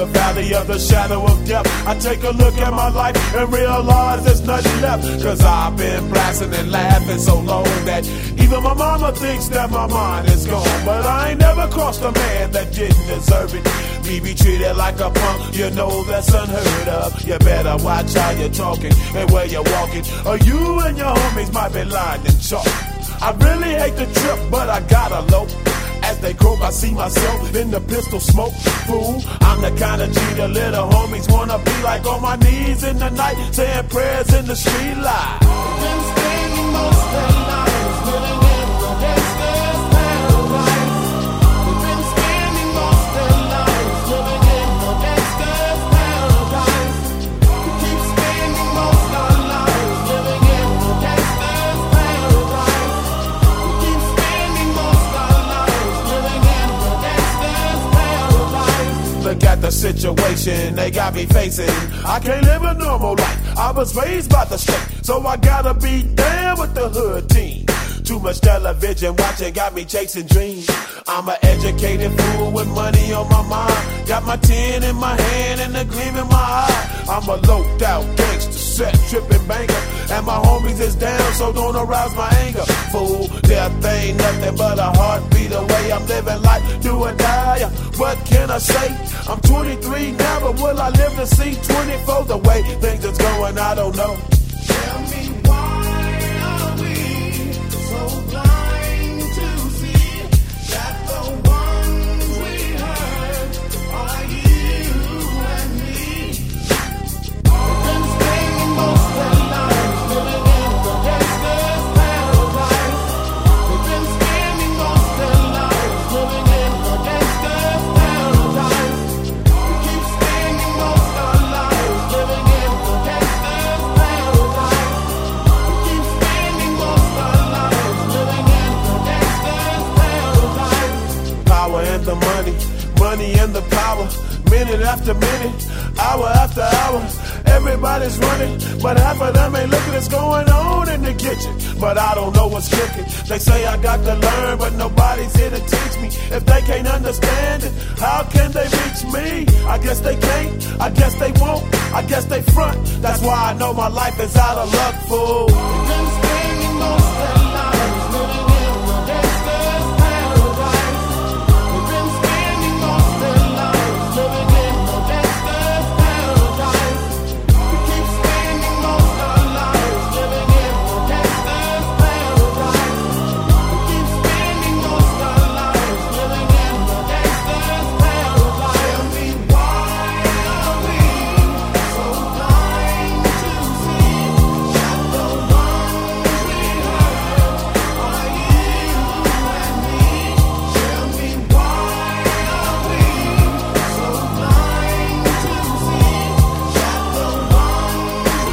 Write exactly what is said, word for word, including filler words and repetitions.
the valley of the shadow of death, I take a look at my life and realize there's nothing left. Cause I've been blasting and laughing so long that even my mama thinks that my mind is gone. But I ain't never crossed a man that didn't deserve it. Me be treated like a punk, you know that's unheard of. You better watch how you're talking and where you're walking, or you and your homies might be lying in chalk. I really hate the trip, but I gotta low. As they croak, I see myself in the pistol smoke. Fool, I'm the kind of G the little homies wanna be like, on my knees in the night, saying prayers in the street light. Been spending most of their lives living in the gangster's paradise. We've been spending most of their lives living in the gangster's paradise. We keep spending most of our lives living in the gangster's paradise. We keep spending most of our lives living in the gangster's paradise. Look at the situation they got me facing. I can't live a normal life. I was raised by the state, so I gotta be down with the hood team. Too much television watching got me chasing dreams. I'm an educated fool with money on my mind. Got my tin in my hand and a gleam in my eye. I'm a loped out gangster, set tripping banker, and my homies is down, so don't arouse my anger. Fool, death ain't nothing but a heartbeat away. I'm living life, do or die. What can I say? I'm twenty-three now, but will I live to see twenty-four? The way things is going, I don't know. Tell me why are we so blind to see that the ones we hurt are you and me? We've been spending most of our lives living in the gangster's paradise. We've been spending most of our lives living in the gangster's paradise. We keep spending most of our lives living in the gangster's paradise. We keep spending most of our lives living in the gangster's paradise. Power and the money, money and the power. Minute after minute, hour after hour, everybody's running, but half of them ain't looking what's going on in the kitchen. But I don't know what's cooking. They say I got to learn, but nobody's here to teach me. If they can't understand it, how can they reach me? I guess they can't, I guess they won't, I guess they front. That's why I know my life is out of luck, fool. We've been spending most of